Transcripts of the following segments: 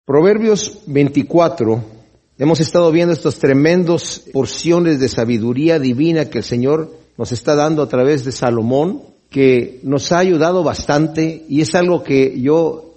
Proverbios 24, hemos estado viendo estas tremendas porciones de sabiduría divina que el Señor nos está dando a través de Salomón, que nos ha ayudado bastante y es algo que yo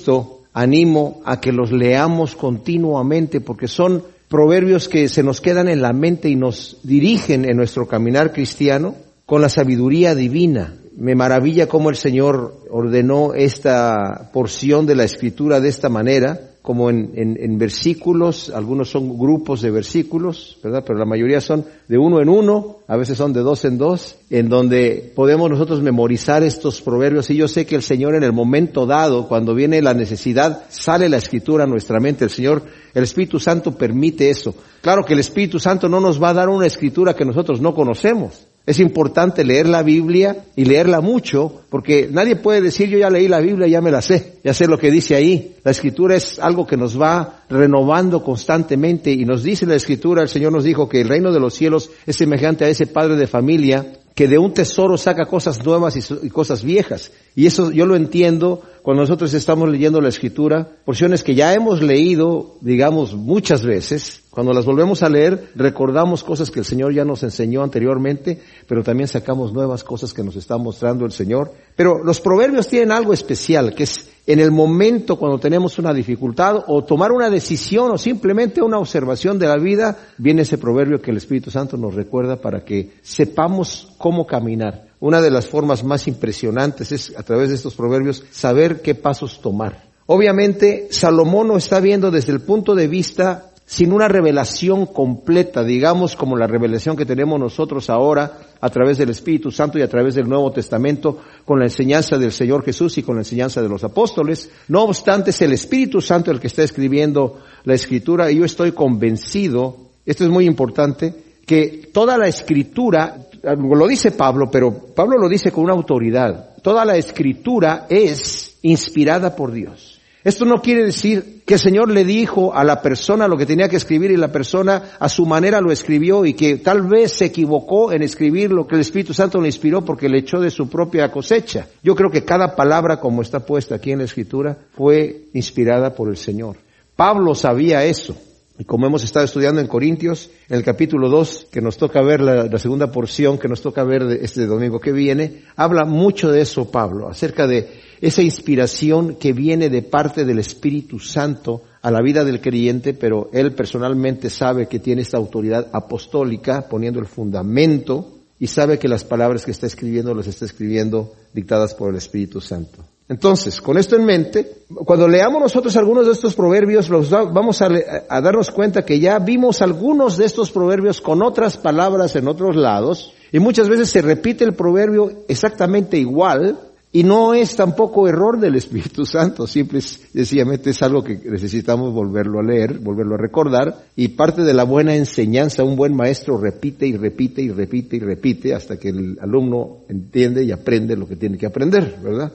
animo a que los leamos continuamente porque son proverbios que se nos quedan en la mente y nos dirigen en nuestro caminar cristiano con la sabiduría divina. Me maravilla cómo el Señor ordenó esta porción de la Escritura de esta manera, como en versículos, algunos son grupos de versículos, ¿verdad? Pero la mayoría son de uno en uno, a veces son de dos en dos, en donde podemos nosotros memorizar estos proverbios. Y yo sé que el Señor en el momento dado, cuando viene la necesidad, sale la Escritura a nuestra mente. El Espíritu Santo permite eso. Claro que el Espíritu Santo no nos va a dar una Escritura que nosotros no conocemos. Es importante leer la Biblia y leerla mucho, porque nadie puede decir yo ya leí la Biblia, ya me la sé, ya sé lo que dice ahí. La Escritura es algo que nos va renovando constantemente y nos dice la Escritura, el Señor nos dijo que el reino de los cielos es semejante a ese padre de familia que de un tesoro saca cosas nuevas y cosas viejas. Y eso yo lo entiendo cuando nosotros estamos leyendo la Escritura, porciones que ya hemos leído, digamos, muchas veces. Cuando las volvemos a leer, recordamos cosas que el Señor ya nos enseñó anteriormente, pero también sacamos nuevas cosas que nos está mostrando el Señor. Pero los proverbios tienen algo especial, que es en el momento cuando tenemos una dificultad o tomar una decisión o simplemente una observación de la vida, viene ese proverbio que el Espíritu Santo nos recuerda para que sepamos cómo caminar. Una de las formas más impresionantes es, a través de estos proverbios, saber qué pasos tomar. Obviamente, Salomón lo está viendo desde el punto de vista sin una revelación completa, digamos como la revelación que tenemos nosotros ahora a través del Espíritu Santo y a través del Nuevo Testamento con la enseñanza del Señor Jesús y con la enseñanza de los apóstoles. No obstante, es el Espíritu Santo el que está escribiendo la Escritura y yo estoy convencido, esto es muy importante, que toda la Escritura, lo dice Pablo, pero Pablo lo dice con una autoridad, toda la Escritura es inspirada por Dios. Esto no quiere decir que el Señor le dijo a la persona lo que tenía que escribir y la persona a su manera lo escribió y que tal vez se equivocó en escribir lo que el Espíritu Santo le inspiró porque le echó de su propia cosecha. Yo creo que cada palabra como está puesta aquí en la Escritura fue inspirada por el Señor. Pablo sabía eso. Y como hemos estado estudiando en Corintios, en el capítulo 2, que nos toca ver la segunda porción, que nos toca ver este domingo que viene, habla mucho de eso Pablo, acerca de esa inspiración que viene de parte del Espíritu Santo a la vida del creyente, pero él personalmente sabe que tiene esta autoridad apostólica, poniendo el fundamento, y sabe que las palabras que está escribiendo las está escribiendo dictadas por el Espíritu Santo. Entonces, con esto en mente, cuando leamos nosotros algunos de estos proverbios, vamos a darnos cuenta que ya vimos algunos de estos proverbios con otras palabras en otros lados, y muchas veces se repite el proverbio exactamente igual, y no es tampoco error del Espíritu Santo, simple y sencillamente es algo que necesitamos volverlo a leer, volverlo a recordar, y parte de la buena enseñanza, un buen maestro repite y repite y repite y repite hasta que el alumno entiende y aprende lo que tiene que aprender, ¿verdad?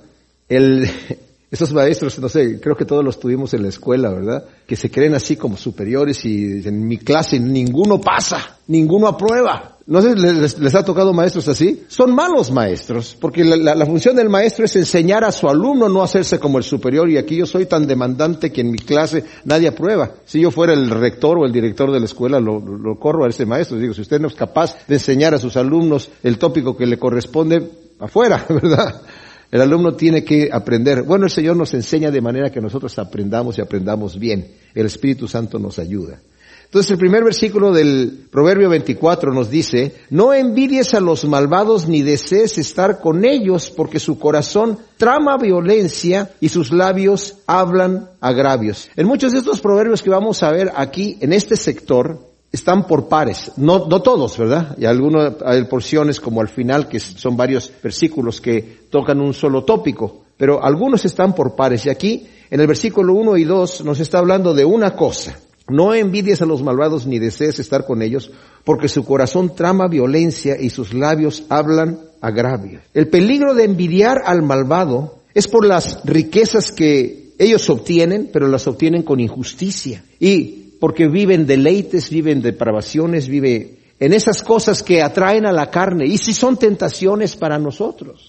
Esos maestros, no sé, creo que todos los tuvimos en la escuela, ¿verdad? Que se creen así como superiores y dicen, en mi clase ninguno pasa, ninguno aprueba. ¿No sé, les ha tocado maestros así? Son malos maestros, porque la función del maestro es enseñar a su alumno, no hacerse como el superior, y aquí yo soy tan demandante que en mi clase nadie aprueba. Si yo fuera el rector o el director de la escuela, lo corro a ese maestro. Digo, si usted no es capaz de enseñar a sus alumnos el tópico que le corresponde, afuera, ¿verdad? El alumno tiene que aprender. Bueno, el Señor nos enseña de manera que nosotros aprendamos y aprendamos bien. El Espíritu Santo nos ayuda. Entonces el primer versículo del Proverbio 24 nos dice, no envidies a los malvados ni desees estar con ellos, porque su corazón trama violencia y sus labios hablan agravios. En muchos de estos proverbios que vamos a ver aquí, en este sector, están por pares, no todos, ¿verdad? Y hay porciones como al final, que son varios versículos que tocan un solo tópico, pero algunos están por pares. Y aquí, en el versículo 1 y 2, nos está hablando de una cosa. No envidies a los malvados ni desees estar con ellos, porque su corazón trama violencia y sus labios hablan agravios. El peligro de envidiar al malvado es por las riquezas que ellos obtienen, pero las obtienen con injusticia. Y porque viven deleites, viven depravaciones, viven en esas cosas que atraen a la carne, y si son tentaciones para nosotros.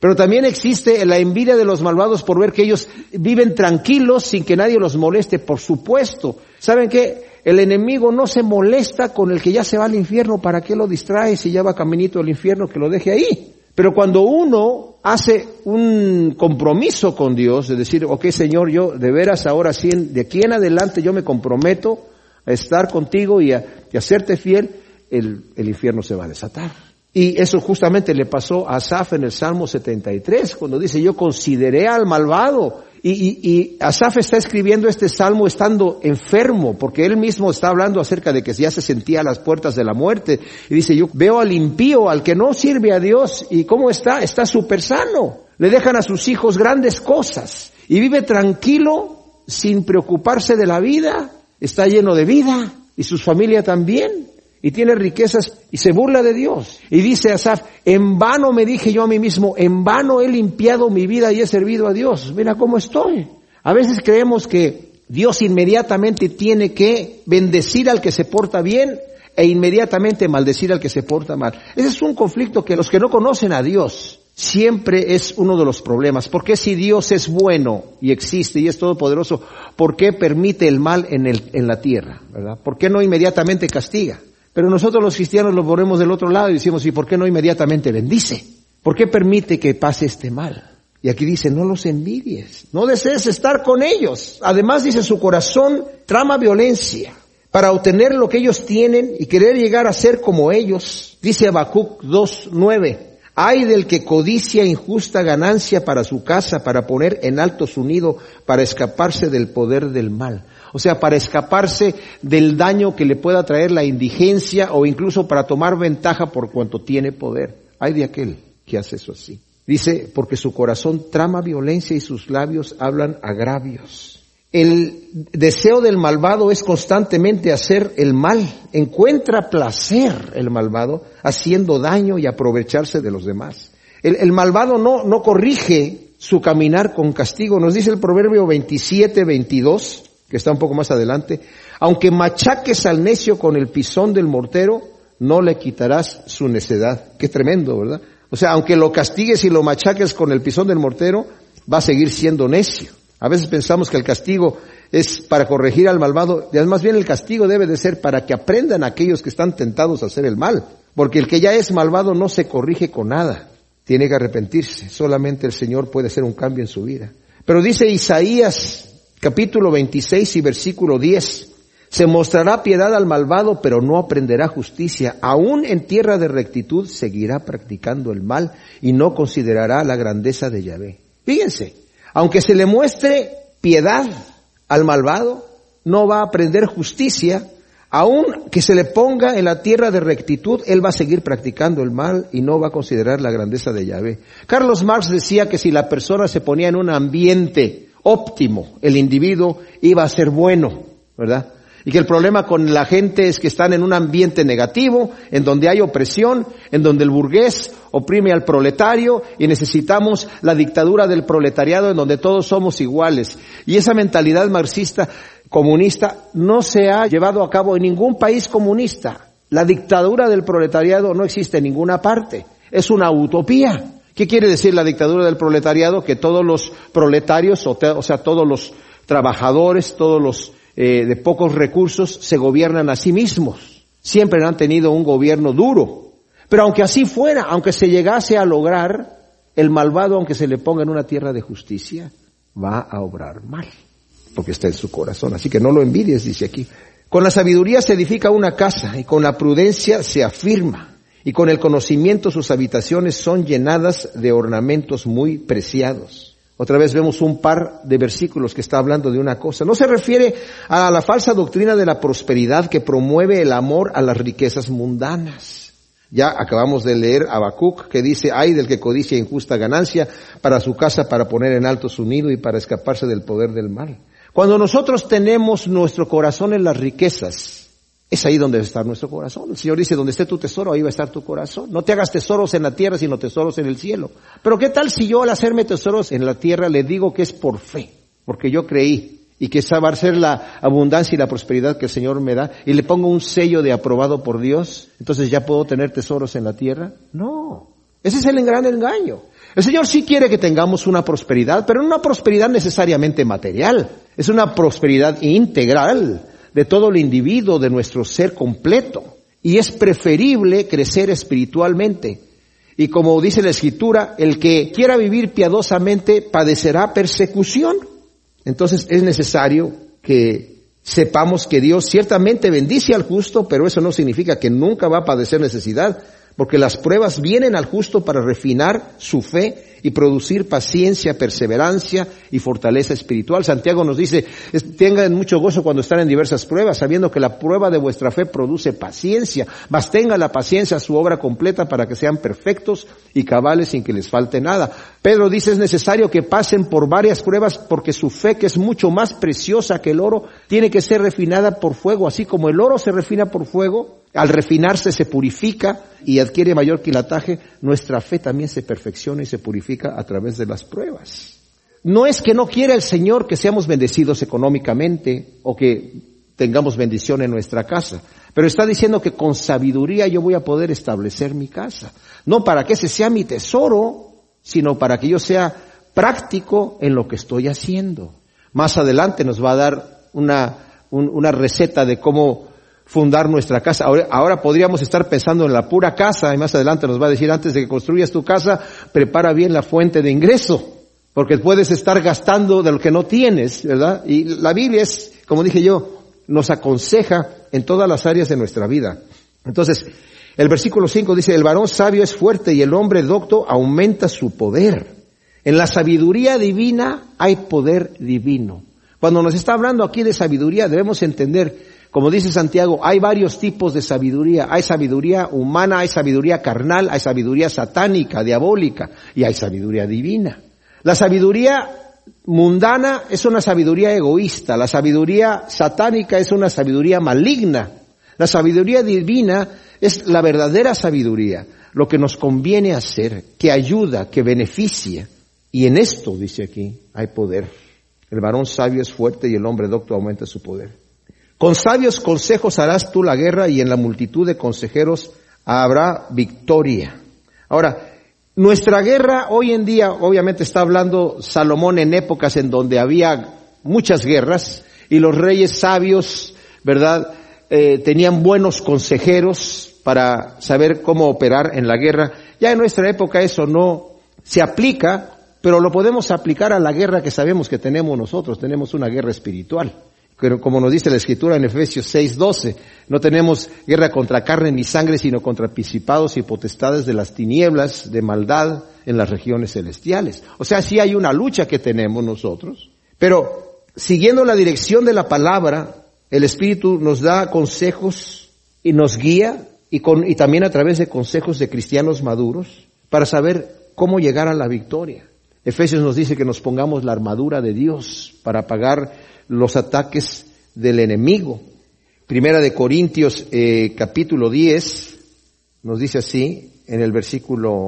Pero también existe la envidia de los malvados por ver que ellos viven tranquilos sin que nadie los moleste, por supuesto. ¿Saben qué? El enemigo no se molesta con el que ya se va al infierno. ¿Para qué lo distrae si ya va caminito al infierno? Que lo deje ahí. Pero cuando uno hace un compromiso con Dios, de decir, ok, Señor, yo de veras ahora sí, de aquí en adelante yo me comprometo a estar contigo y a serte fiel, el infierno se va a desatar. Y eso justamente le pasó a Asaf en el Salmo 73, cuando dice, yo consideré al malvado. Y Asaf está escribiendo este salmo estando enfermo, porque él mismo está hablando acerca de que ya se sentía a las puertas de la muerte. Y dice, yo veo al impío, al que no sirve a Dios, y ¿cómo está? Está súper sano. Le dejan a sus hijos grandes cosas. Y vive tranquilo, sin preocuparse de la vida. Está lleno de vida, y su familia también. Y tiene riquezas y se burla de Dios. Y dice Asaf, en vano me dije yo a mí mismo, en vano he limpiado mi vida y he servido a Dios. Mira cómo estoy. A veces creemos que Dios inmediatamente tiene que bendecir al que se porta bien e inmediatamente maldecir al que se porta mal. Ese es un conflicto que los que no conocen a Dios siempre es uno de los problemas. ¿Por qué si Dios es bueno y existe y es todopoderoso, por qué permite el mal en la tierra? ¿Verdad? ¿Por qué no inmediatamente castiga? Pero nosotros los cristianos lo ponemos del otro lado y decimos, ¿y por qué no inmediatamente bendice? ¿Por qué permite que pase este mal? Y aquí dice, no los envidies, no desees estar con ellos. Además dice, su corazón trama violencia para obtener lo que ellos tienen y querer llegar a ser como ellos. Dice Habacuc 2:9, ay del que codicia injusta ganancia para su casa, para poner en alto su nido, para escaparse del poder del mal. O sea, para escaparse del daño que le pueda traer la indigencia o incluso para tomar ventaja por cuanto tiene poder. Ay de aquel que hace eso así. Dice, porque su corazón trama violencia y sus labios hablan agravios. El deseo del malvado es constantemente hacer el mal. Encuentra placer el malvado haciendo daño y aprovecharse de los demás. El malvado no corrige su caminar con castigo. Nos dice el Proverbio 27:22, que está un poco más adelante, aunque machaques al necio con el pisón del mortero, no le quitarás su necedad. Qué tremendo, ¿verdad? O sea, aunque lo castigues y lo machaques con el pisón del mortero, va a seguir siendo necio. A veces pensamos que el castigo es para corregir al malvado, y más bien el castigo debe de ser para que aprendan aquellos que están tentados a hacer el mal, porque el que ya es malvado no se corrige con nada, tiene que arrepentirse, solamente el Señor puede hacer un cambio en su vida. Pero dice Isaías capítulo 26 y versículo 10, se mostrará piedad al malvado, pero no aprenderá justicia, aún en tierra de rectitud seguirá practicando el mal y no considerará la grandeza de Yahvé. Fíjense, aunque se le muestre piedad al malvado, no va a aprender justicia, aun que se le ponga en la tierra de rectitud, él va a seguir practicando el mal y no va a considerar la grandeza de Yahvé. Carlos Marx decía que si la persona se ponía en un ambiente óptimo, el individuo iba a ser bueno, ¿verdad? Y que el problema con la gente es que están en un ambiente negativo, en donde hay opresión, en donde el burgués oprime al proletario y necesitamos la dictadura del proletariado en donde todos somos iguales. Y esa mentalidad marxista comunista no se ha llevado a cabo en ningún país comunista. La dictadura del proletariado no existe en ninguna parte. Es una utopía. ¿Qué quiere decir la dictadura del proletariado? Que todos los proletarios, o sea, todos los trabajadores, todos los de pocos recursos se gobiernan a sí mismos. Siempre han tenido un gobierno duro. Pero aunque así fuera, aunque se llegase a lograr, el malvado, aunque se le ponga en una tierra de justicia, va a obrar mal, porque está en su corazón. Así que no lo envidies, dice aquí. Con la sabiduría se edifica una casa y con la prudencia se afirma. Y con el conocimiento sus habitaciones son llenadas de ornamentos muy preciados. Otra vez vemos un par de versículos que está hablando de una cosa. No se refiere a la falsa doctrina de la prosperidad que promueve el amor a las riquezas mundanas. Ya acabamos de leer Habacuc que dice, ay del que codicia injusta ganancia para su casa, para poner en alto su nido y para escaparse del poder del mal. Cuando nosotros tenemos nuestro corazón en las riquezas, es ahí donde debe estar nuestro corazón. El Señor dice, donde esté tu tesoro, ahí va a estar tu corazón. No te hagas tesoros en la tierra, sino tesoros en el cielo. Pero ¿qué tal si yo al hacerme tesoros en la tierra le digo que es por fe? Porque yo creí y que esa va a ser la abundancia y la prosperidad que el Señor me da y le pongo un sello de aprobado por Dios, entonces ya puedo tener tesoros en la tierra. No, ese es el gran engaño. El Señor sí quiere que tengamos una prosperidad, pero no una prosperidad necesariamente material. Es una prosperidad integral de todo el individuo, de nuestro ser completo. Y es preferible crecer espiritualmente. Y como dice la Escritura, el que quiera vivir piadosamente padecerá persecución. Entonces es necesario que sepamos que Dios ciertamente bendice al justo, pero eso no significa que nunca va a padecer necesidad, porque las pruebas vienen al justo para refinar su fe y producir paciencia, perseverancia y fortaleza espiritual. Santiago nos dice, tengan mucho gozo cuando están en diversas pruebas, sabiendo que la prueba de vuestra fe produce paciencia, mas tenga la paciencia su obra completa para que sean perfectos y cabales sin que les falte nada. Pedro dice, es necesario que pasen por varias pruebas porque su fe, que es mucho más preciosa que el oro, tiene que ser refinada por fuego, así como el oro se refina por fuego. Al refinarse se purifica y adquiere mayor quilataje, nuestra fe también se perfecciona y se purifica a través de las pruebas. No es que no quiera el Señor que seamos bendecidos económicamente o que tengamos bendición en nuestra casa, pero está diciendo que con sabiduría yo voy a poder establecer mi casa. No para que ese sea mi tesoro, sino para que yo sea práctico en lo que estoy haciendo. Más adelante nos va a dar una receta de cómo fundar nuestra casa. Ahora podríamos estar pensando en la pura casa, y más adelante nos va a decir, antes de que construyas tu casa, prepara bien la fuente de ingreso, porque puedes estar gastando de lo que no tienes, ¿verdad? Y la Biblia es, como dije yo, nos aconseja en todas las áreas de nuestra vida. Entonces, el versículo 5 dice, el varón sabio es fuerte y el hombre docto aumenta su poder. En la sabiduría divina hay poder divino. Cuando nos está hablando aquí de sabiduría, debemos entender, como dice Santiago, hay varios tipos de sabiduría. Hay sabiduría humana, hay sabiduría carnal, hay sabiduría satánica, diabólica, y hay sabiduría divina. La sabiduría mundana es una sabiduría egoísta. La sabiduría satánica es una sabiduría maligna. La sabiduría divina es la verdadera sabiduría, lo que nos conviene hacer, que ayuda, que beneficia. Y en esto, dice aquí, hay poder. El varón sabio es fuerte y el hombre docto aumenta su poder. Con sabios consejos harás tú la guerra y en la multitud de consejeros habrá victoria. Ahora, nuestra guerra hoy en día, obviamente está hablando Salomón en épocas en donde había muchas guerras y los reyes sabios, ¿verdad?, tenían buenos consejeros para saber cómo operar en la guerra. Ya en nuestra época eso no se aplica, pero lo podemos aplicar a la guerra que sabemos que tenemos nosotros. Tenemos una guerra espiritual. Pero como nos dice la Escritura en Efesios 6:12, no tenemos guerra contra carne ni sangre, sino contra principados y potestades de las tinieblas, de maldad en las regiones celestiales. O sea, sí hay una lucha que tenemos nosotros, pero siguiendo la dirección de la palabra, el Espíritu nos da consejos y nos guía, y también a través de consejos de cristianos maduros, para saber cómo llegar a la victoria. Efesios nos dice que nos pongamos la armadura de Dios para pagar los ataques del enemigo. Primera de Corintios capítulo 10 nos dice así en el versículo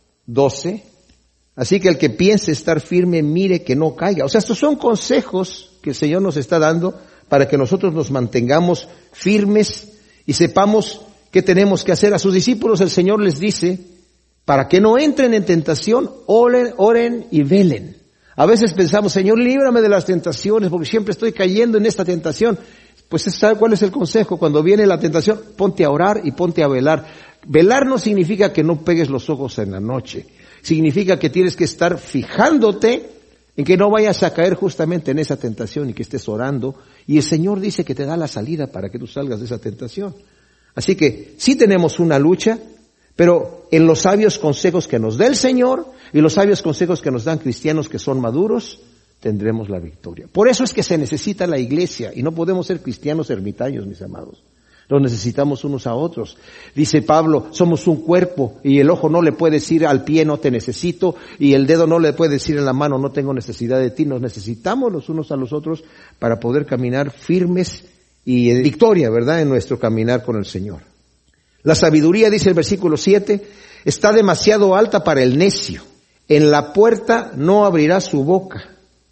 12, así que el que piense estar firme mire que no caiga. O sea, estos son consejos que el Señor nos está dando para que nosotros nos mantengamos firmes y sepamos qué tenemos que hacer. A sus discípulos el Señor les dice, para que no entren en tentación, oren y velen. A veces pensamos, Señor, líbrame de las tentaciones, porque siempre estoy cayendo en esta tentación. Pues ¿sabe cuál es el consejo? Cuando viene la tentación, ponte a orar y ponte a velar. Velar no significa que no pegues los ojos en la noche. Significa que tienes que estar fijándote en que no vayas a caer justamente en esa tentación y que estés orando. Y el Señor dice que te da la salida para que tú salgas de esa tentación. Así que sí tenemos una lucha, pero en los sabios consejos que nos da el Señor y los sabios consejos que nos dan cristianos que son maduros, tendremos la victoria. Por eso es que se necesita la iglesia y no podemos ser cristianos ermitaños, mis amados. Los necesitamos unos a otros. Dice Pablo, somos un cuerpo y el ojo no le puede decir al pie no te necesito y el dedo no le puede decir en la mano no tengo necesidad de ti. Nos necesitamos los unos a los otros para poder caminar firmes y en victoria, ¿verdad?, en nuestro caminar con el Señor. La sabiduría, dice el versículo 7, está demasiado alta para el necio. En la puerta no abrirá su boca.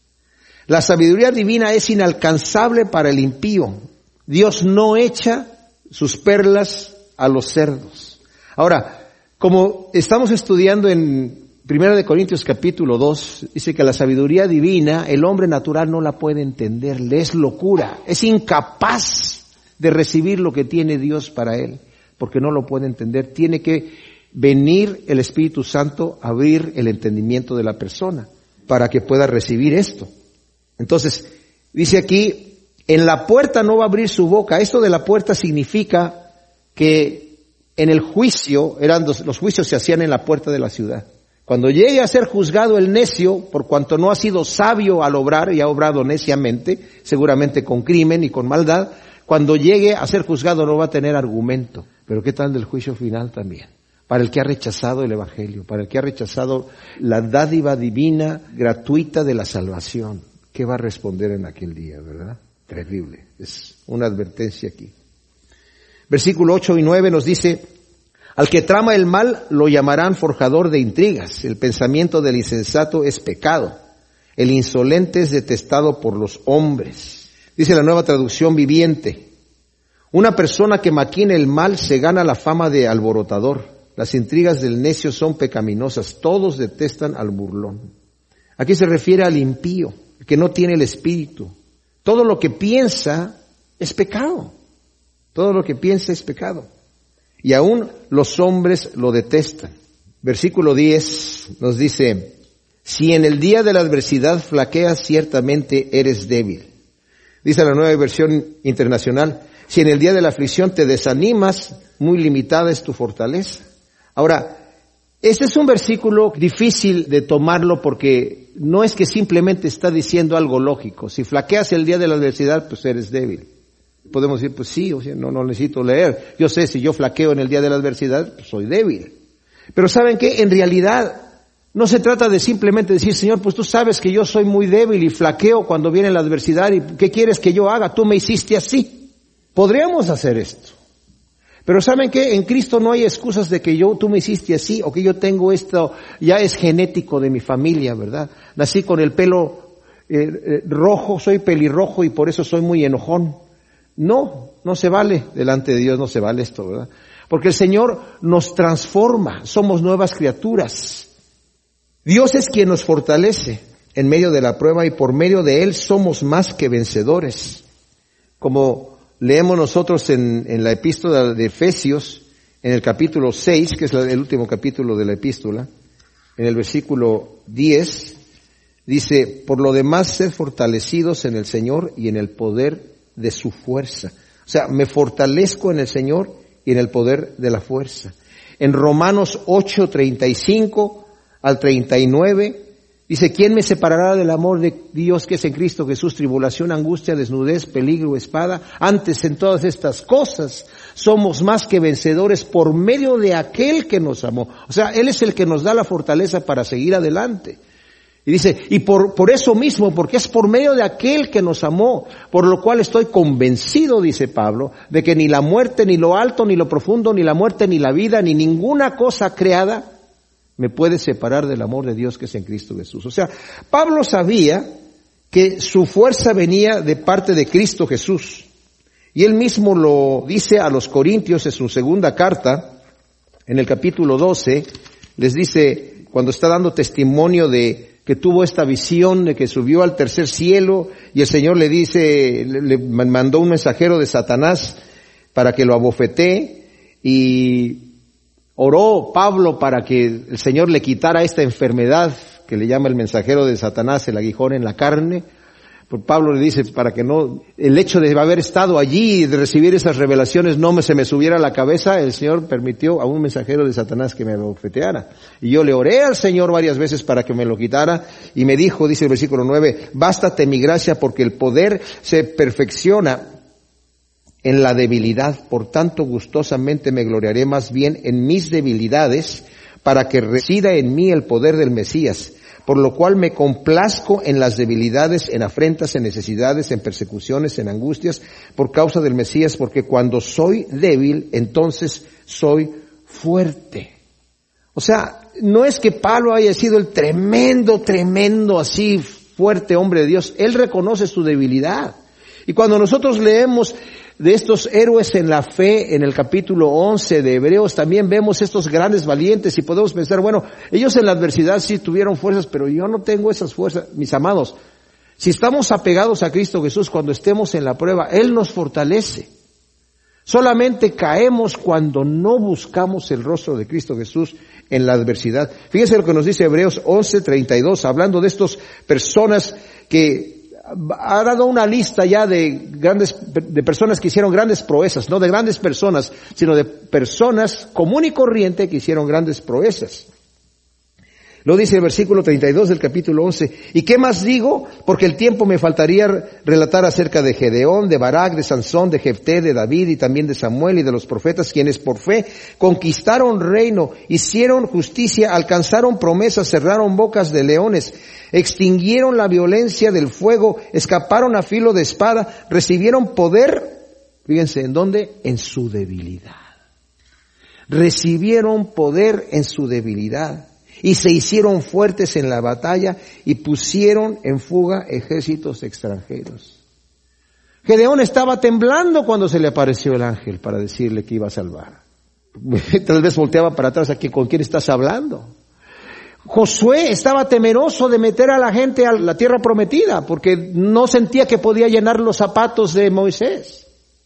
La sabiduría divina es inalcanzable para el impío. Dios no echa sus perlas a los cerdos. Ahora, como estamos estudiando en Primera de Corintios capítulo 2 dice que la sabiduría divina, el hombre natural no la puede entender, le es locura, es incapaz de recibir lo que tiene Dios para él, porque no lo puede entender. Tiene que venir el Espíritu Santo a abrir el entendimiento de la persona para que pueda recibir esto. Entonces, dice aquí, en la puerta no va a abrir su boca. Esto de la puerta significa que en el juicio, los juicios se hacían en la puerta de la ciudad. Cuando llegue a ser juzgado el necio, por cuanto no ha sido sabio al obrar y ha obrado neciamente, seguramente con crimen y con maldad, cuando llegue a ser juzgado no va a tener argumento. Pero ¿qué tal del juicio final también? Para el que ha rechazado el Evangelio, para el que ha rechazado la dádiva divina gratuita de la salvación. ¿Qué va a responder en aquel día, verdad? Terrible. Es una advertencia aquí. Versículo 8 y 9 nos dice: al que trama el mal lo llamarán forjador de intrigas. El pensamiento del insensato es pecado. El insolente es detestado por los hombres. Dice la Nueva Traducción Viviente: una persona que maquina el mal se gana la fama de alborotador. Las intrigas del necio son pecaminosas. Todos detestan al burlón. Aquí se refiere al impío, que no tiene el espíritu. Todo lo que piensa es pecado. Todo lo que piensa es pecado. Y aún los hombres lo detestan. Versículo 10 nos dice: si en el día de la adversidad flaqueas, ciertamente eres débil. Dice la Nueva Versión Internacional: si en el día de la aflicción te desanimas, muy limitada es tu fortaleza. Ahora, este es un versículo difícil de tomarlo porque no es que simplemente está diciendo algo lógico. Si flaqueas el día de la adversidad, pues eres débil. Podemos decir, pues sí, o sea, no necesito leer. Yo sé, si yo flaqueo en el día de la adversidad, pues soy débil. Pero ¿saben qué? En realidad, no se trata de simplemente decir: Señor, pues tú sabes que yo soy muy débil y flaqueo cuando viene la adversidad, ¿y qué quieres que yo haga? Tú me hiciste así. Podríamos hacer esto. Pero ¿saben qué? En Cristo no hay excusas de que tú me hiciste así, o que yo tengo esto, ya es genético de mi familia, ¿verdad? Nací con el pelo rojo, soy pelirrojo y por eso soy muy enojón. No se vale delante de Dios, no se vale esto, ¿verdad? Porque el Señor nos transforma, somos nuevas criaturas. Dios es quien nos fortalece en medio de la prueba y por medio de Él somos más que vencedores. Como leemos nosotros en la epístola de Efesios, en el capítulo 6, que es el último capítulo de la epístola, en el versículo 10, dice: por lo demás, sed fortalecidos en el Señor y en el poder de su fuerza. O sea, me fortalezco en el Señor y en el poder de la fuerza. En Romanos 8, 35 al 39, dice: ¿quién me separará del amor de Dios que es en Cristo Jesús? Tribulación, angustia, desnudez, peligro, espada. Antes, en todas estas cosas, somos más que vencedores por medio de aquel que nos amó. O sea, Él es el que nos da la fortaleza para seguir adelante. Y dice, y por eso mismo, porque es por medio de aquel que nos amó, por lo cual estoy convencido, dice Pablo, de que ni la muerte, ni lo alto, ni lo profundo, ni la muerte, ni la vida, ni ninguna cosa creada me puede separar del amor de Dios que es en Cristo Jesús. O sea, Pablo sabía que su fuerza venía de parte de Cristo Jesús. Y él mismo lo dice a los Corintios en su segunda carta, en el capítulo 12, les dice, cuando está dando testimonio de que tuvo esta visión de que subió al tercer cielo y el Señor le dice, le mandó un mensajero de Satanás para que lo abofetee, y oró Pablo para que el Señor le quitara esta enfermedad que le llama el mensajero de Satanás, el aguijón en la carne. Pues Pablo le dice, para que no, el hecho de haber estado allí y de recibir esas revelaciones se me subiera a la cabeza, el Señor permitió a un mensajero de Satanás que me abofeteara. Y yo le oré al Señor varias veces para que me lo quitara, y me dijo, dice el versículo 9, bástate mi gracia porque el poder se perfecciona en la debilidad. Por tanto, gustosamente me gloriaré más bien en mis debilidades, para que resida en mí el poder del Mesías. Por lo cual me complazco en las debilidades, en afrentas, en necesidades, en persecuciones, en angustias, por causa del Mesías, porque cuando soy débil, entonces soy fuerte. O sea, no es que Pablo haya sido el tremendo, así fuerte hombre de Dios. Él reconoce su debilidad. Y cuando nosotros leemos de estos héroes en la fe en el capítulo 11 de Hebreos, también vemos estos grandes valientes y podemos pensar, bueno, ellos en la adversidad sí tuvieron fuerzas, pero yo no tengo esas fuerzas. Mis amados, si estamos apegados a Cristo Jesús, cuando estemos en la prueba, Él nos fortalece. Solamente caemos cuando no buscamos el rostro de Cristo Jesús en la adversidad. Fíjense lo que nos dice Hebreos 11:32, hablando de estas personas que ha dado una lista ya de personas que hicieron grandes proezas, no de grandes personas, sino de personas común y corriente que hicieron grandes proezas. Lo dice el versículo 32 del capítulo 11. ¿Y qué más digo? Porque el tiempo me faltaría relatar acerca de Gedeón, de Barak, de Sansón, de Jefté, de David y también de Samuel y de los profetas, quienes por fe conquistaron reino, hicieron justicia, alcanzaron promesas, cerraron bocas de leones, extinguieron la violencia del fuego, escaparon a filo de espada, recibieron poder. Fíjense, ¿en dónde? En su debilidad. Recibieron poder en su debilidad. Y se hicieron fuertes en la batalla y pusieron en fuga ejércitos extranjeros. Gedeón estaba temblando cuando se le apareció el ángel para decirle que iba a salvar. Tal vez volteaba para atrás, aquí, ¿con quién estás hablando? Josué estaba temeroso de meter a la gente a la tierra prometida porque no sentía que podía llenar los zapatos de Moisés.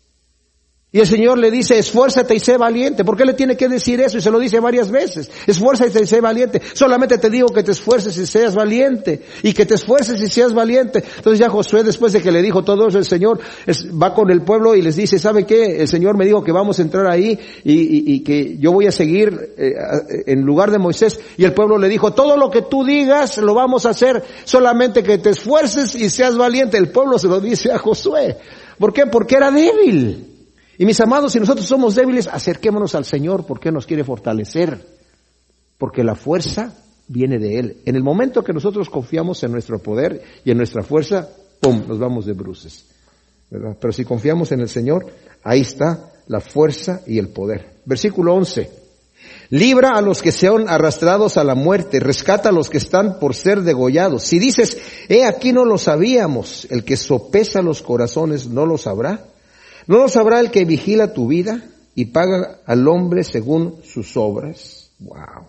Y el Señor le dice, esfuérzate y sé valiente. ¿Por qué le tiene que decir eso? Y se lo dice varias veces. Esfuérzate y sé valiente. Solamente te digo que te esfuerces y seas valiente. Y que te esfuerces y seas valiente. Entonces ya Josué, después de que le dijo todo eso, el Señor va con el pueblo y les dice, ¿sabe qué? El Señor me dijo que vamos a entrar ahí y que yo voy a seguir en lugar de Moisés. Y el pueblo le dijo, todo lo que tú digas lo vamos a hacer. Solamente que te esfuerces y seas valiente. El pueblo se lo dice a Josué. ¿Por qué? Porque era débil. Y mis amados, si nosotros somos débiles, acerquémonos al Señor porque nos quiere fortalecer. Porque la fuerza viene de Él. En el momento que nosotros confiamos en nuestro poder y en nuestra fuerza, ¡pum!, nos vamos de bruces, ¿verdad? Pero si confiamos en el Señor, ahí está la fuerza y el poder. Versículo 11. Libra a los que sean arrastrados a la muerte, rescata a los que están por ser degollados. Si dices, aquí no lo sabíamos, el que sopesa los corazones no lo sabrá. ¿No lo sabrá el que vigila tu vida y paga al hombre según sus obras? Wow.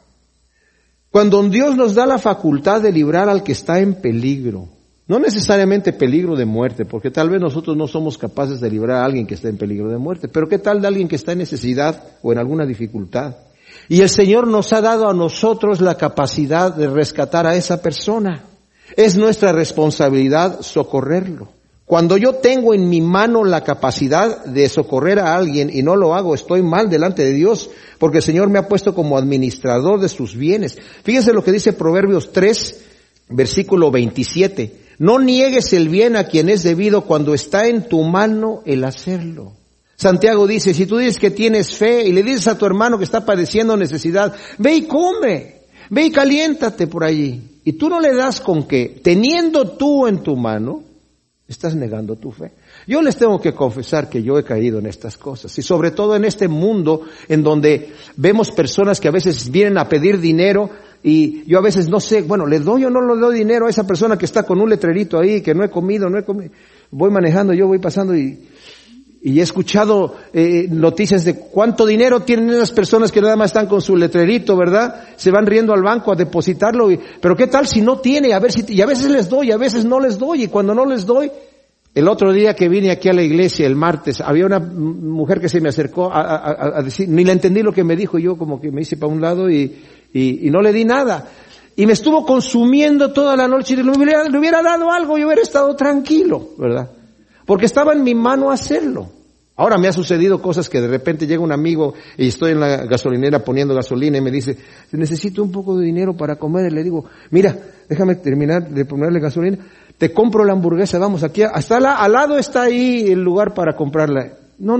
Cuando Dios nos da la facultad de librar al que está en peligro, no necesariamente peligro de muerte, porque tal vez nosotros no somos capaces de librar a alguien que está en peligro de muerte, pero ¿qué tal de alguien que está en necesidad o en alguna dificultad? Y el Señor nos ha dado a nosotros la capacidad de rescatar a esa persona. Es nuestra responsabilidad socorrerlo. Cuando yo tengo en mi mano la capacidad de socorrer a alguien y no lo hago, estoy mal delante de Dios, porque el Señor me ha puesto como administrador de sus bienes. Fíjense lo que dice Proverbios 3, versículo 27. No niegues el bien a quien es debido cuando está en tu mano el hacerlo. Santiago dice, si tú dices que tienes fe y le dices a tu hermano que está padeciendo necesidad, ve y come, ve y caliéntate por allí. Y tú no le das con que, teniendo tú en tu mano, estás negando tu fe. Yo les tengo que confesar que yo he caído en estas cosas. Y sobre todo en este mundo en donde vemos personas que a veces vienen a pedir dinero y yo a veces no sé, bueno, ¿le doy o no le doy dinero a esa persona que está con un letrerito ahí que no he comido? Voy manejando, yo voy pasando y he escuchado noticias de cuánto dinero tienen esas personas que nada más están con su letrerito, ¿verdad? Se van riendo al banco a depositarlo, pero ¿qué tal si no tiene? Y a veces les doy, a veces no les doy, y cuando no les doy, el otro día que vine aquí a la iglesia, el martes, había una mujer que se me acercó a decir, ni le entendí lo que me dijo, yo como que me hice para un lado y no le di nada. Y me estuvo consumiendo toda la noche, y le hubiera dado algo y hubiera estado tranquilo, ¿verdad? Porque estaba en mi mano hacerlo. Ahora me ha sucedido cosas que de repente llega un amigo y estoy en la gasolinera poniendo gasolina y me dice, necesito un poco de dinero para comer. Y le digo, mira, déjame terminar de ponerle gasolina, te compro la hamburguesa, vamos aquí, hasta al lado está ahí el lugar para comprarla. No,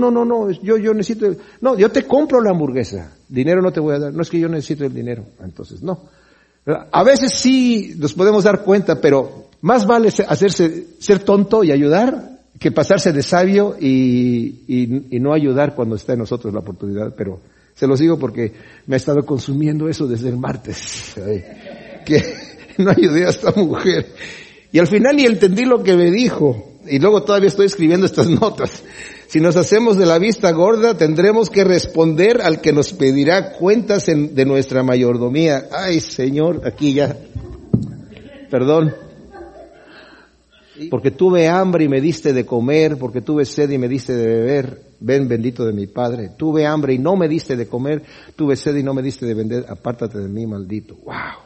yo necesito, yo te compro la hamburguesa, dinero no te voy a dar, no es que yo necesito el dinero, entonces no. A veces sí nos podemos dar cuenta, pero más vale ser tonto y ayudar que pasarse de sabio y no ayudar cuando está en nosotros la oportunidad. Pero se los digo porque me ha estado consumiendo eso desde el martes, que no ayudé a esta mujer. Y al final ni entendí lo que me dijo. Y luego todavía estoy escribiendo estas notas. Si nos hacemos de la vista gorda, tendremos que responder al que nos pedirá cuentas de nuestra mayordomía. Ay, Señor, aquí ya. Perdón. Porque tuve hambre y me diste de comer, porque tuve sed y me diste de beber. Ven, bendito de mi Padre. Tuve hambre y no me diste de comer, tuve sed y no me diste de beber. Apártate de mí, maldito.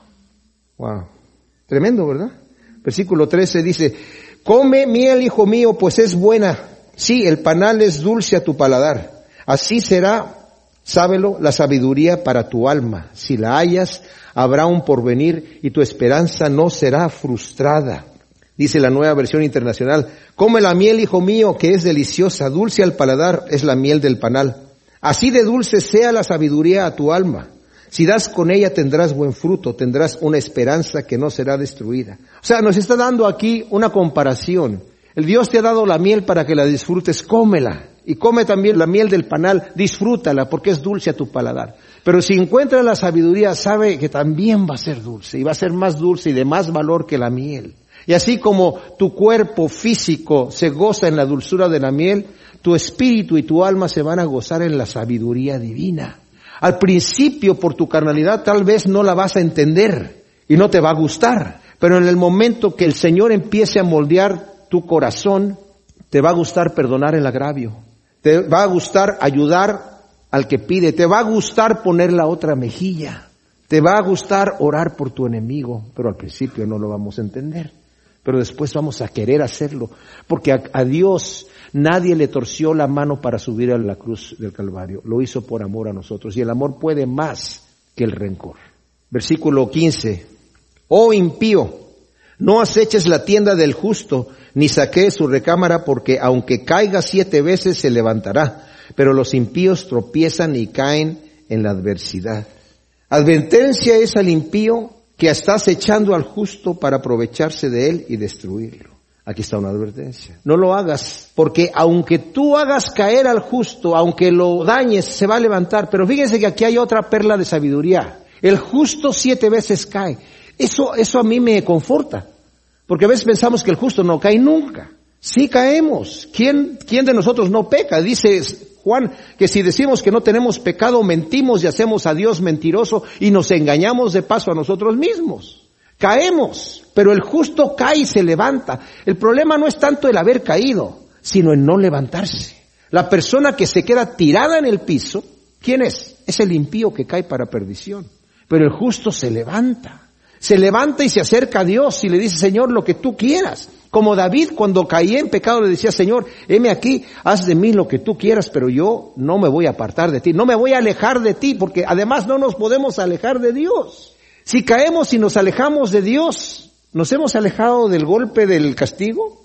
Wow. Tremendo, ¿verdad? Versículo 13 dice, come miel, hijo mío, pues es buena. Sí, el panal es dulce a tu paladar. Así será, sábelo, la sabiduría para tu alma. Si la hallas, habrá un porvenir y tu esperanza no será frustrada. Dice la Nueva Versión Internacional, come la miel, hijo mío, que es deliciosa, dulce al paladar, es la miel del panal. Así de dulce sea la sabiduría a tu alma. Si das con ella tendrás buen fruto, tendrás una esperanza que no será destruida. O sea, nos está dando aquí una comparación. El Dios te ha dado la miel para que la disfrutes, cómela. Y come también la miel del panal, disfrútala porque es dulce a tu paladar. Pero si encuentras la sabiduría, sabe que también va a ser dulce y va a ser más dulce y de más valor que la miel. Y así como tu cuerpo físico se goza en la dulzura de la miel, tu espíritu y tu alma se van a gozar en la sabiduría divina. Al principio, por tu carnalidad, tal vez no la vas a entender y no te va a gustar. Pero en el momento que el Señor empiece a moldear tu corazón, te va a gustar perdonar el agravio. Te va a gustar ayudar al que pide. Te va a gustar poner la otra mejilla. Te va a gustar orar por tu enemigo. Pero al principio no lo vamos a entender. Pero después vamos a querer hacerlo. Porque a Dios nadie le torció la mano para subir a la cruz del Calvario. Lo hizo por amor a nosotros. Y el amor puede más que el rencor. Versículo 15. Oh impío, no aceches la tienda del justo, ni saquees su recámara, porque aunque caiga 7 veces se levantará. Pero los impíos tropiezan y caen en la adversidad. Advertencia es al impío que está acechando al justo para aprovecharse de él y destruirlo. Aquí está una advertencia. No lo hagas, porque aunque tú hagas caer al justo, aunque lo dañes, se va a levantar. Pero fíjense que aquí hay otra perla de sabiduría. El justo 7 veces cae. Eso a mí me conforta. Porque a veces pensamos que el justo no cae nunca. Sí caemos. ¿Quién de nosotros no peca? Dice Juan que si decimos que no tenemos pecado, mentimos y hacemos a Dios mentiroso y nos engañamos de paso a nosotros mismos. Caemos, pero el justo cae y se levanta. El problema no es tanto el haber caído, sino en no levantarse. La persona que se queda tirada en el piso, ¿quién es? Es el impío que cae para perdición. Pero el justo se levanta. Se levanta y se acerca a Dios y le dice, Señor, lo que tú quieras. Como David cuando caía en pecado le decía, Señor, heme aquí, haz de mí lo que tú quieras, pero yo no me voy a apartar de ti, no me voy a alejar de ti, porque además no nos podemos alejar de Dios. Si caemos y nos alejamos de Dios, ¿nos hemos alejado del golpe del castigo?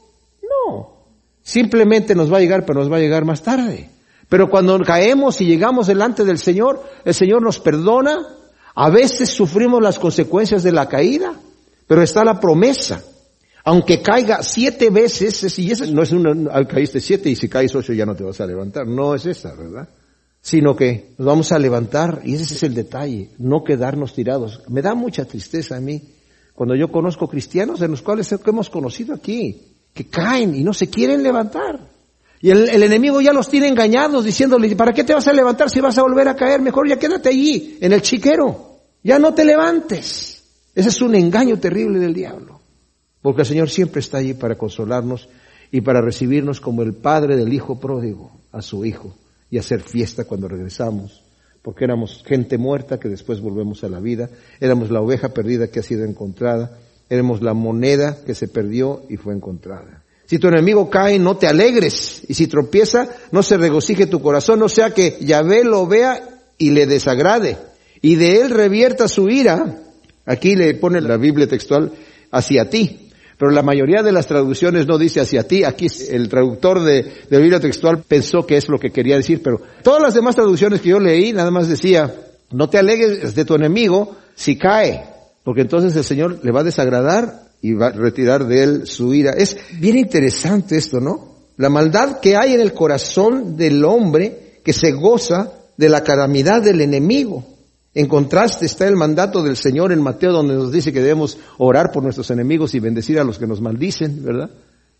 No. Simplemente nos va a llegar, pero nos va a llegar más tarde. Pero cuando caemos y llegamos delante del Señor, el Señor nos perdona. A veces sufrimos las consecuencias de la caída, pero está la promesa. Aunque caiga 7 veces, y esa no es caíste 7 y si caes 8 ya no te vas a levantar. No es esa, ¿verdad? Sino que nos vamos a levantar y ese es el detalle, no quedarnos tirados. Me da mucha tristeza a mí cuando yo conozco cristianos en los cuales hemos conocido aquí, que caen y no se quieren levantar. Y el enemigo ya los tiene engañados diciéndole, ¿para qué te vas a levantar si vas a volver a caer? Mejor ya quédate allí, en el chiquero. Ya no te levantes. Ese es un engaño terrible del diablo. Porque el Señor siempre está allí para consolarnos y para recibirnos como el padre del hijo pródigo a su hijo y hacer fiesta cuando regresamos. Porque éramos gente muerta que después volvemos a la vida. Éramos la oveja perdida que ha sido encontrada. Éramos la moneda que se perdió y fue encontrada. Si tu enemigo cae, no te alegres. Y si tropieza, no se regocije tu corazón. No sea que Yahvé lo vea y le desagrade. Y de él revierta su ira. Aquí le pone la Biblia textual hacia ti. Pero la mayoría de las traducciones no dice hacia ti. Aquí el traductor de la Biblia textual pensó que es lo que quería decir. Pero todas las demás traducciones que yo leí nada más decía, no te alegres de tu enemigo si cae. Porque entonces el Señor le va a desagradar y va a retirar de él su ira. Es bien interesante esto, ¿no? La maldad que hay en el corazón del hombre que se goza de la calamidad del enemigo. En contraste está el mandato del Señor en Mateo donde nos dice que debemos orar por nuestros enemigos y bendecir a los que nos maldicen, ¿verdad?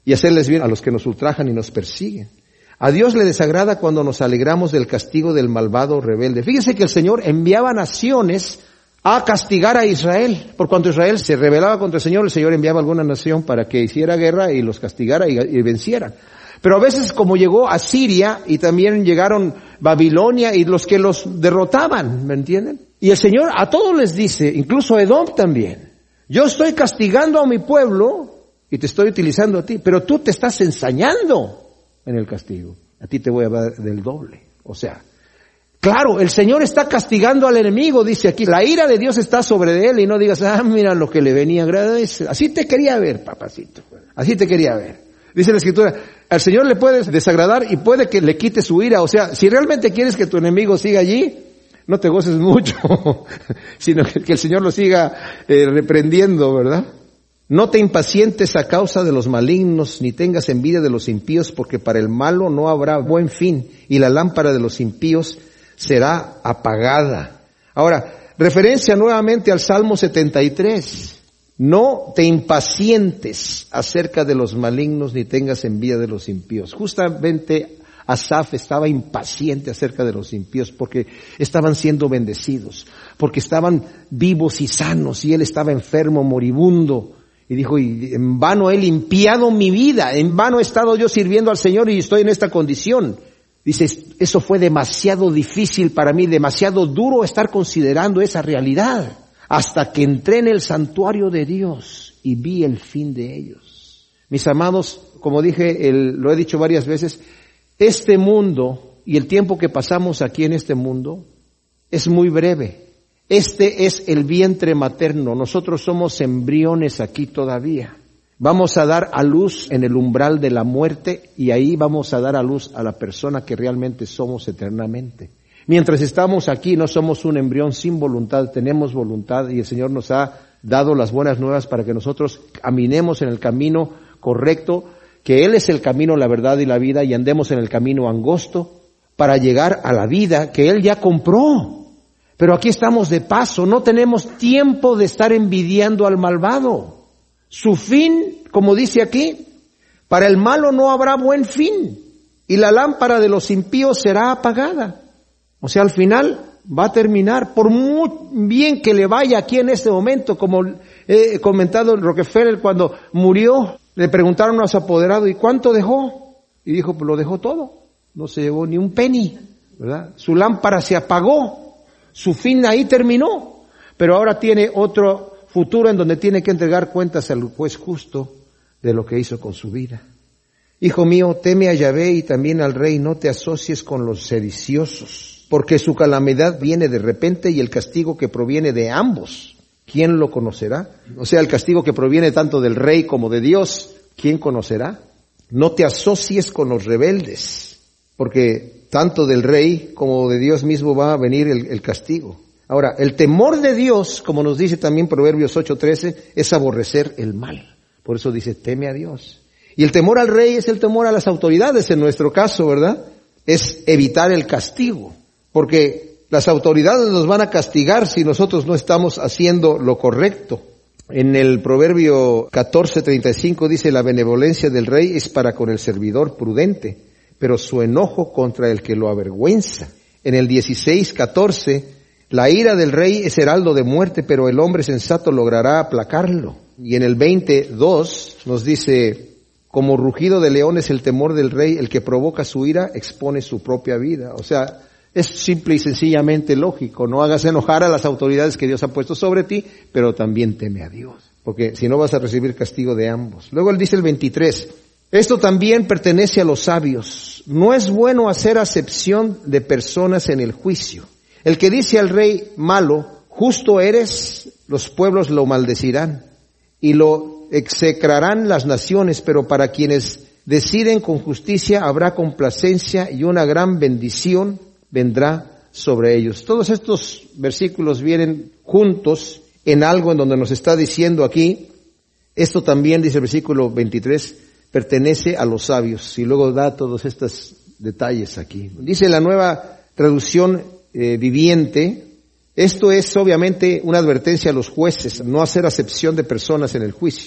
y hacerles bien a los que nos ultrajan y nos persiguen. A Dios le desagrada cuando nos alegramos del castigo del malvado rebelde. Fíjese que el Señor enviaba naciones a castigar a Israel. Por cuanto Israel se rebelaba contra el Señor enviaba alguna nación para que hiciera guerra y los castigara y venciera. Pero a veces como llegó a Siria y también llegaron Babilonia y los que los derrotaban, ¿me entienden? Y el Señor a todos les dice, incluso a Edom también, yo estoy castigando a mi pueblo y te estoy utilizando a ti, pero tú te estás ensañando en el castigo. A ti te voy a dar del doble. O sea, claro, el Señor está castigando al enemigo, dice aquí, la ira de Dios está sobre él y no digas, mira lo que le venía a agradecer. Así te quería ver, papacito. Así te quería ver. Dice la Escritura, al Señor le puedes desagradar y puede que le quite su ira. O sea, si realmente quieres que tu enemigo siga allí, no te goces mucho, sino que el Señor lo siga reprendiendo, ¿verdad? No te impacientes a causa de los malignos, ni tengas envidia de los impíos, porque para el malo no habrá buen fin, y la lámpara de los impíos será apagada. Ahora, referencia nuevamente al Salmo 73. No te impacientes acerca de los malignos, ni tengas envidia de los impíos. Justamente Asaf estaba impaciente acerca de los impíos porque estaban siendo bendecidos, porque estaban vivos y sanos, y él estaba enfermo, moribundo. Y dijo, y en vano he limpiado mi vida, en vano he estado yo sirviendo al Señor y estoy en esta condición. Dice, eso fue demasiado difícil para mí, demasiado duro estar considerando esa realidad, hasta que entré en el santuario de Dios y vi el fin de ellos. Mis amados, como dije, lo he dicho varias veces, este mundo y el tiempo que pasamos aquí en este mundo es muy breve. Este es el vientre materno. Nosotros somos embriones aquí todavía. Vamos a dar a luz en el umbral de la muerte y ahí vamos a dar a luz a la persona que realmente somos eternamente. Mientras estamos aquí no somos un embrión sin voluntad, tenemos voluntad y el Señor nos ha dado las buenas nuevas para que nosotros caminemos en el camino correcto, que Él es el camino, la verdad y la vida, y andemos en el camino angosto para llegar a la vida que Él ya compró. Pero aquí estamos de paso, no tenemos tiempo de estar envidiando al malvado. Su fin, como dice aquí, para el malo no habrá buen fin, y la lámpara de los impíos será apagada. O sea, al final va a terminar, por muy bien que le vaya aquí en este momento, como he comentado en Rockefeller cuando murió, le preguntaron a su apoderado, ¿y cuánto dejó? Y dijo, pues lo dejó todo, no se llevó ni un penny, ¿verdad? Su lámpara se apagó, su fin ahí terminó, pero ahora tiene otro futuro en donde tiene que entregar cuentas al juez justo de lo que hizo con su vida. Hijo mío, teme a Yahvé y también al rey, no te asocies con los sediciosos, porque su calamidad viene de repente y el castigo que proviene de ambos, ¿quién lo conocerá? O sea, el castigo que proviene tanto del rey como de Dios, ¿quién conocerá? No te asocies con los rebeldes, porque tanto del rey como de Dios mismo va a venir el castigo. Ahora, el temor de Dios, como nos dice también Proverbios 8:13, es aborrecer el mal. Por eso dice, teme a Dios. Y el temor al rey es el temor a las autoridades, en nuestro caso, ¿verdad? Es evitar el castigo, porque las autoridades nos van a castigar si nosotros no estamos haciendo lo correcto. En el Proverbio 14:35 dice, la benevolencia del rey es para con el servidor prudente, pero su enojo contra el que lo avergüenza. En el 16:14, la ira del rey es heraldo de muerte, pero el hombre sensato logrará aplacarlo. Y en el 20:2 nos dice, como rugido de león es el temor del rey, el que provoca su ira expone su propia vida. O sea, es simple y sencillamente lógico, no hagas enojar a las autoridades que Dios ha puesto sobre ti, pero también teme a Dios, porque si no vas a recibir castigo de ambos. Luego él dice el 23, esto también pertenece a los sabios, no es bueno hacer acepción de personas en el juicio. El que dice al rey malo, justo eres, los pueblos lo maldecirán y lo execrarán las naciones, pero para quienes deciden con justicia habrá complacencia y una gran bendición vendrá sobre ellos. Todos estos versículos vienen juntos en algo en donde nos está diciendo aquí, esto también, dice el versículo 23, pertenece a los sabios, y luego da todos estos detalles aquí. Dice la Nueva Traducción Viviente, esto es obviamente una advertencia a los jueces, no hacer acepción de personas en el juicio.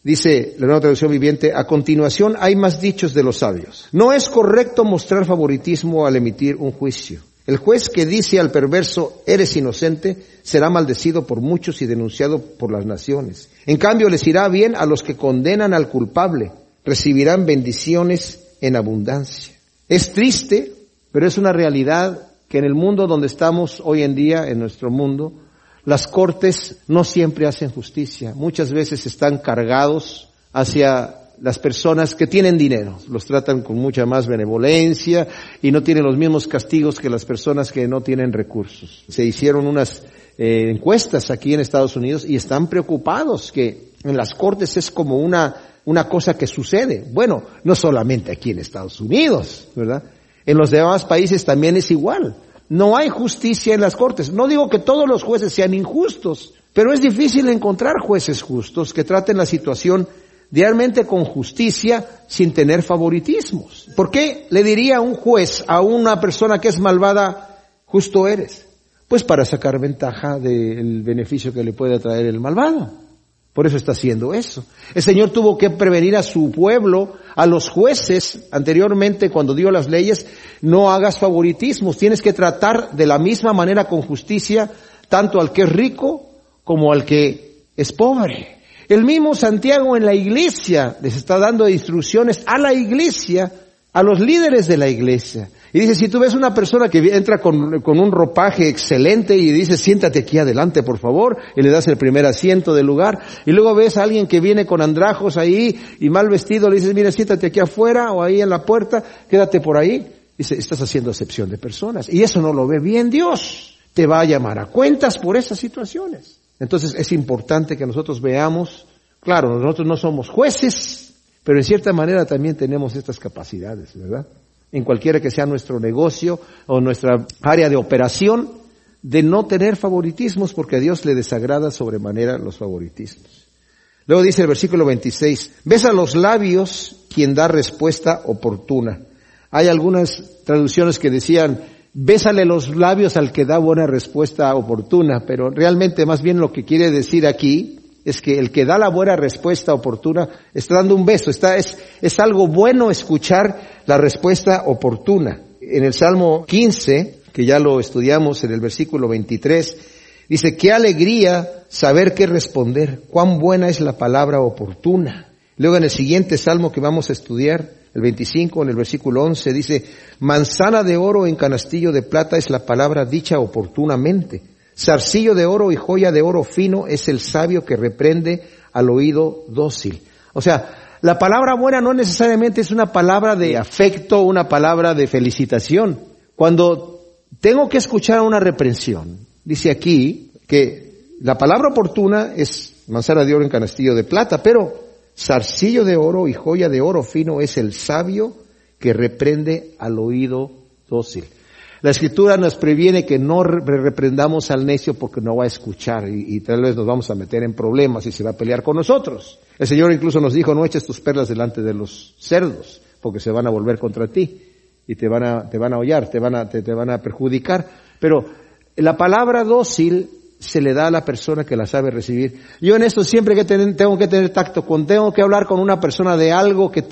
Dice la Nueva Traducción Viviente, a continuación hay más dichos de los sabios. No es correcto mostrar favoritismo al emitir un juicio. El juez que dice al perverso, eres inocente, será maldecido por muchos y denunciado por las naciones. En cambio, les irá bien a los que condenan al culpable. Recibirán bendiciones en abundancia. Es triste, pero es una realidad que en el mundo donde estamos hoy en día, en nuestro mundo, las cortes no siempre hacen justicia. Muchas veces están cargados hacia las personas que tienen dinero. Los tratan con mucha más benevolencia y no tienen los mismos castigos que las personas que no tienen recursos. Se hicieron unas encuestas aquí en Estados Unidos y están preocupados que en las cortes es como una cosa que sucede. Bueno, no solamente aquí en Estados Unidos, ¿verdad? En los demás países también es igual. No hay justicia en las cortes. No digo que todos los jueces sean injustos, pero es difícil encontrar jueces justos que traten la situación diariamente con justicia sin tener favoritismos. ¿Por qué le diría un juez a una persona que es malvada, justo eres? Pues para sacar ventaja del beneficio que le puede traer el malvado. Por eso está haciendo eso. El Señor tuvo que prevenir a su pueblo, a los jueces, anteriormente cuando dio las leyes, no hagas favoritismos, tienes que tratar de la misma manera con justicia, tanto al que es rico como al que es pobre. El mismo Santiago en la iglesia les está dando instrucciones a la iglesia, a los líderes de la iglesia. Y dice, si tú ves una persona que entra con un ropaje excelente y dice, siéntate aquí adelante, por favor, y le das el primer asiento del lugar, y luego ves a alguien que viene con andrajos ahí y mal vestido, le dices, mira, siéntate aquí afuera o ahí en la puerta, quédate por ahí. Dice, estás haciendo acepción de personas. Y eso no lo ve bien Dios. Te va a llamar a cuentas por esas situaciones. Entonces es importante que nosotros veamos, claro, nosotros no somos jueces, pero en cierta manera también tenemos estas capacidades, ¿verdad? En cualquiera que sea nuestro negocio o nuestra área de operación, de no tener favoritismos, porque a Dios le desagrada sobremanera los favoritismos. Luego dice el versículo 26, besa los labios quien da respuesta oportuna. Hay algunas traducciones que decían, bésale los labios al que da buena respuesta oportuna, pero realmente más bien lo que quiere decir aquí es que el que da la buena respuesta oportuna está dando un beso, es algo bueno escuchar la respuesta oportuna. En el Salmo 15, que ya lo estudiamos en el versículo 23, dice, qué alegría saber qué responder, cuán buena es la palabra oportuna. Luego en el siguiente Salmo que vamos a estudiar, el 25, en el versículo 11, dice, manzana de oro en canastillo de plata es la palabra dicha oportunamente. Zarcillo de oro y joya de oro fino es el sabio que reprende al oído dócil. O sea, la palabra buena no necesariamente es una palabra de afecto, una palabra de felicitación. Cuando tengo que escuchar una reprensión, dice aquí que la palabra oportuna es manzana de oro en canastillo de plata, pero zarcillo de oro y joya de oro fino es el sabio que reprende al oído dócil. La Escritura nos previene que no reprendamos al necio porque no va a escuchar y tal vez nos vamos a meter en problemas y se va a pelear con nosotros. El Señor incluso nos dijo, no eches tus perlas delante de los cerdos porque se van a volver contra ti y te van a hollar, te van a perjudicar. Pero la palabra dócil se le da a la persona que la sabe recibir. Yo en esto siempre tengo que tener tacto, tengo que hablar con una persona de algo que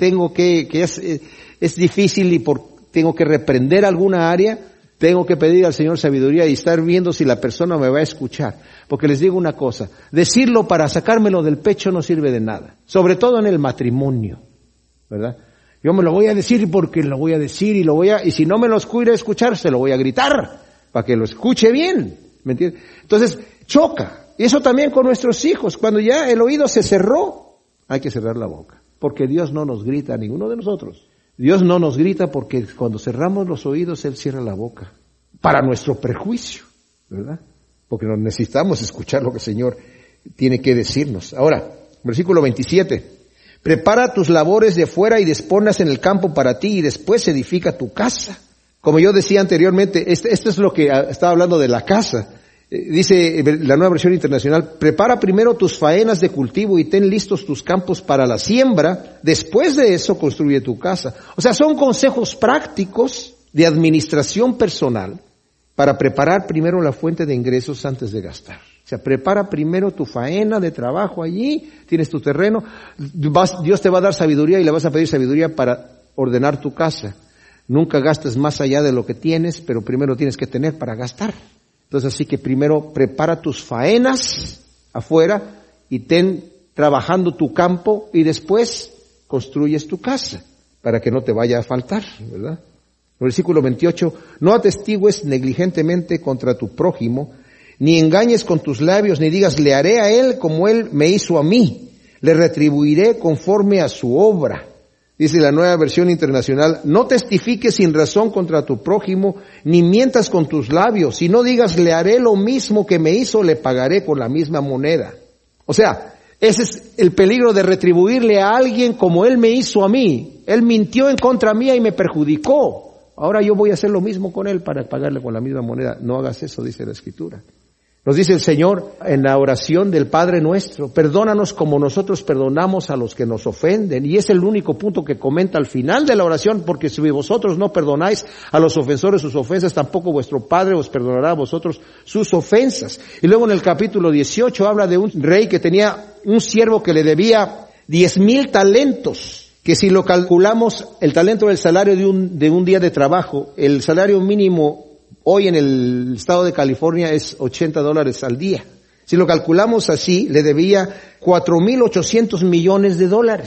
es difícil y tengo que reprender alguna área. Tengo que pedir al Señor sabiduría y estar viendo si la persona me va a escuchar. Porque les digo una cosa, decirlo para sacármelo del pecho no sirve de nada. Sobre todo en el matrimonio, ¿verdad? Yo me lo voy a decir porque lo voy a decir y si no me lo quiere escuchar, se lo voy a gritar para que lo escuche bien. ¿Me entiendes? Entonces, choca. Y eso también con nuestros hijos. Cuando ya el oído se cerró, hay que cerrar la boca. Porque Dios no nos grita a ninguno de nosotros. Dios no nos grita porque cuando cerramos los oídos, Él cierra la boca. Para nuestro perjuicio, ¿verdad? Porque no necesitamos escuchar lo que el Señor tiene que decirnos. Ahora, versículo 27. Prepara tus labores de fuera y disponlas en el campo para ti y después edifica tu casa. Como yo decía anteriormente, esto es lo que estaba hablando de la casa. Dice la Nueva Versión Internacional, prepara primero tus faenas de cultivo y ten listos tus campos para la siembra, después de eso construye tu casa. O sea, son consejos prácticos de administración personal para preparar primero la fuente de ingresos antes de gastar. O sea, prepara primero tu faena de trabajo allí, tienes tu terreno, Dios te va a dar sabiduría y le vas a pedir sabiduría para ordenar tu casa. Nunca gastes más allá de lo que tienes, pero primero tienes que tener para gastar. Entonces, así que primero prepara tus faenas afuera y ten trabajando tu campo y después construyes tu casa para que no te vaya a faltar, ¿verdad? Versículo 28, no atestigües negligentemente contra tu prójimo, ni engañes con tus labios, ni digas, le haré a él como él me hizo a mí, le retribuiré conforme a su obra. Dice la Nueva Versión Internacional, no testifiques sin razón contra tu prójimo, ni mientas con tus labios, si no digas, le haré lo mismo que me hizo, le pagaré con la misma moneda. O sea, ese es el peligro de retribuirle a alguien como él me hizo a mí. Él mintió en contra mía y me perjudicó. Ahora yo voy a hacer lo mismo con él para pagarle con la misma moneda. No hagas eso, dice la Escritura. Nos dice el Señor en la oración del Padre Nuestro, perdónanos como nosotros perdonamos a los que nos ofenden. Y es el único punto que comenta al final de la oración, porque si vosotros no perdonáis a los ofensores sus ofensas, tampoco vuestro Padre os perdonará a vosotros sus ofensas. Y luego en el capítulo 18 habla de un rey que tenía un siervo que le debía 10,000 talentos, que si lo calculamos, el talento del salario de un día de trabajo, el salario mínimo hoy en el estado de California es $80 al día. Si lo calculamos así, le debía $4,800 millones.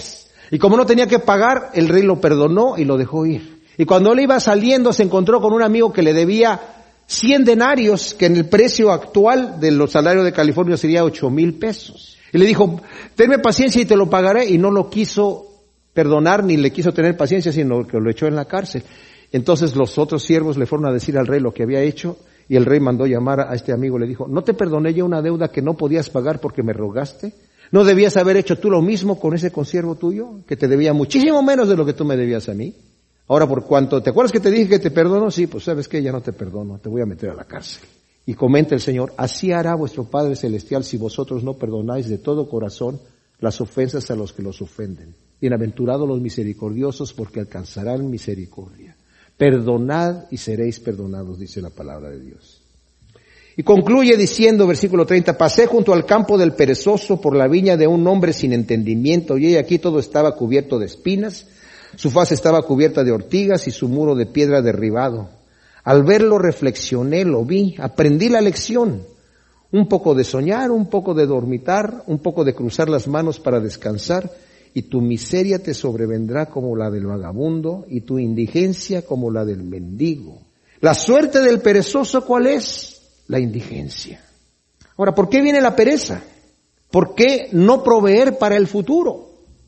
Y como no tenía que pagar, el rey lo perdonó y lo dejó ir. Y cuando él iba saliendo, se encontró con un amigo que le debía 100 denarios, que en el precio actual de los salarios de California sería $8,000. Y le dijo, tenme paciencia y te lo pagaré. Y no lo quiso perdonar ni le quiso tener paciencia, sino que lo echó en la cárcel. Entonces los otros siervos le fueron a decir al rey lo que había hecho, y el rey mandó llamar a este amigo y le dijo, ¿no te perdoné yo una deuda que no podías pagar porque me rogaste? ¿No debías haber hecho tú lo mismo con ese consiervo tuyo, que te debía muchísimo menos de lo que tú me debías a mí? Ahora, por cuanto, ¿te acuerdas que te dije que te perdono? Sí, pues sabes que ya no te perdono, te voy a meter a la cárcel. Y comenta el Señor, así hará vuestro Padre Celestial si vosotros no perdonáis de todo corazón las ofensas a los que los ofenden. Bienaventurados los misericordiosos, porque alcanzarán misericordia. Perdonad y seréis perdonados, dice la palabra de Dios. Y concluye diciendo, versículo 30, pasé junto al campo del perezoso por la viña de un hombre sin entendimiento, y aquí todo estaba cubierto de espinas, su faz estaba cubierta de ortigas y su muro de piedra derribado. Al verlo reflexioné, lo vi, aprendí la lección. Un poco de soñar, un poco de dormitar, un poco de cruzar las manos para descansar, y tu miseria te sobrevendrá como la del vagabundo, y tu indigencia como la del mendigo. La suerte del perezoso, ¿cuál es? La indigencia. Ahora, ¿por qué viene la pereza? ¿Por qué no proveer para el futuro?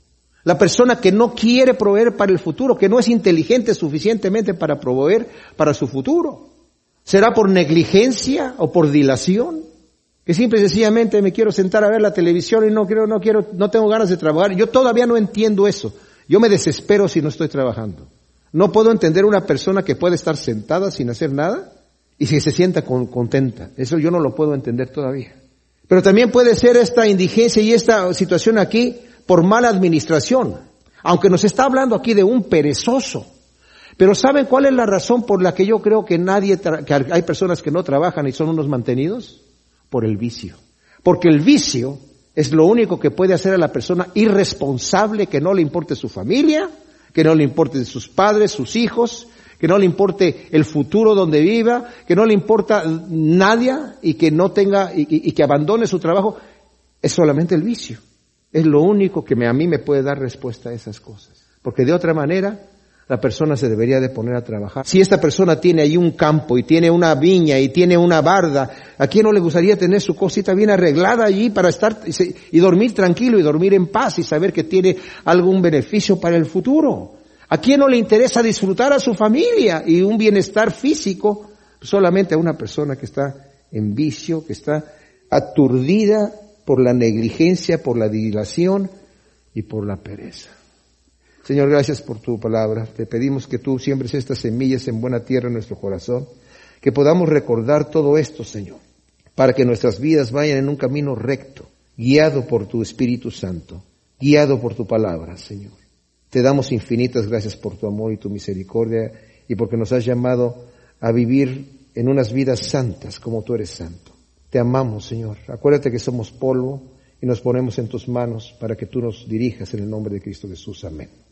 La persona que no quiere proveer para el futuro, que no es inteligente suficientemente para proveer para su futuro. ¿Será por negligencia o por dilación? Que simple y sencillamente me quiero sentar a ver la televisión y no tengo ganas de trabajar. Yo todavía no entiendo eso. Yo me desespero si no estoy trabajando. No puedo entender una persona que puede estar sentada sin hacer nada y si se sienta contenta. Eso yo no lo puedo entender todavía. Pero también puede ser esta indigencia y esta situación aquí por mala administración. Aunque nos está hablando aquí de un perezoso. Pero ¿saben cuál es la razón por la que yo creo que que hay personas que no trabajan y son unos mantenidos? Por el vicio. Porque el vicio es lo único que puede hacer a la persona irresponsable, que no le importe su familia, que no le importe sus padres, sus hijos, que no le importe el futuro donde viva, que no le importa nadie y que no tenga y que abandone su trabajo. Es solamente el vicio. Es lo único que a mí me puede dar respuesta a esas cosas. Porque de otra manera, la persona se debería de poner a trabajar. Si esta persona tiene ahí un campo y tiene una viña y tiene una barda, ¿a quién no le gustaría tener su cosita bien arreglada allí para estar y dormir tranquilo y dormir en paz y saber que tiene algún beneficio para el futuro? ¿A quién no le interesa disfrutar a su familia y un bienestar físico? Solamente a una persona que está en vicio, que está aturdida por la negligencia, por la dilación y por la pereza. Señor, gracias por tu palabra. Te pedimos que tú siembres estas semillas en buena tierra en nuestro corazón, que podamos recordar todo esto, Señor, para que nuestras vidas vayan en un camino recto, guiado por tu Espíritu Santo, guiado por tu palabra, Señor. Te damos infinitas gracias por tu amor y tu misericordia y porque nos has llamado a vivir en unas vidas santas como tú eres santo. Te amamos, Señor. Acuérdate que somos polvo y nos ponemos en tus manos para que tú nos dirijas en el nombre de Cristo Jesús. Amén.